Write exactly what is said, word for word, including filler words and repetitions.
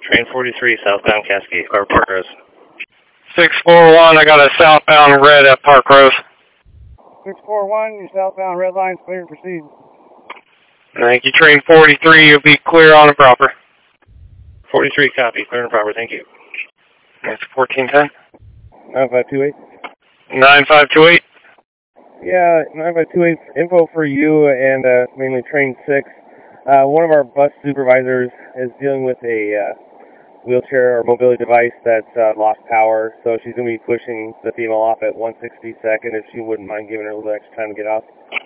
Train forty-three, southbound Cascade, or Park Rose. six four one, I got a southbound red at Park Rose. six four one, your southbound red line's clear to proceed. Thank you, train forty-three, you'll be clear on and proper. forty-three, copy, clear and proper, thank you. That's fourteen ten. nine five two eight. nine five two eight. Yeah, nine five two eight, info for you and uh, mainly train six. Uh, one of our bus supervisors is dealing with a uh, wheelchair or mobility device that's uh, lost power, so she's going to be pushing the female off at one sixty-second if she wouldn't mind giving her a little extra time to get off.